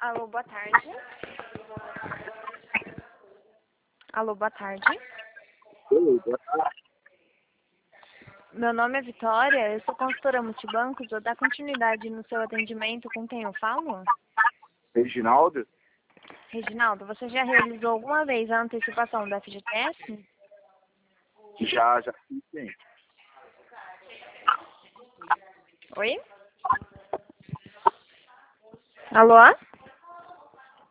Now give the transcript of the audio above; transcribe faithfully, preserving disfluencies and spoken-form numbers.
Alô, boa tarde. Alô, boa tarde. Oi, boa tarde. Meu nome é Vitória, eu sou consultora multibancos. Vou dar continuidade no seu atendimento. Com quem eu falo? Reginaldo? Reginaldo, você já realizou alguma vez a antecipação do F G T S? Já, já fiz, sim. Oi? Alô?